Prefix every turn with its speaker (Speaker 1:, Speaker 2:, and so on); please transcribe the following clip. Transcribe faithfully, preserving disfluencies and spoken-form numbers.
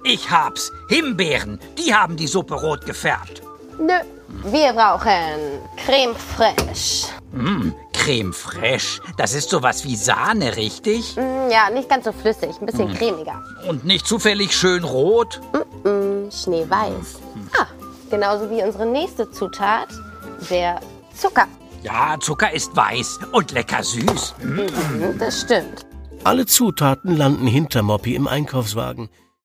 Speaker 1: Ich hab's. Himbeeren. Die haben die Suppe rot gefärbt.
Speaker 2: Nö, wir brauchen Creme fraiche.
Speaker 1: Mm, Creme fraiche. Das ist sowas wie Sahne, richtig?
Speaker 2: Mm, ja, nicht ganz so flüssig, ein bisschen mm. cremiger.
Speaker 1: Und nicht zufällig schön rot?
Speaker 2: Mm -mm, schneeweiß. Ah, genauso wie unsere nächste Zutat, der Zucker.
Speaker 1: Ja, Zucker ist weiß und lecker süß. Mm.
Speaker 2: Mhm, das stimmt.
Speaker 3: Alle Zutaten landen hinter Moppy im Einkaufswagen.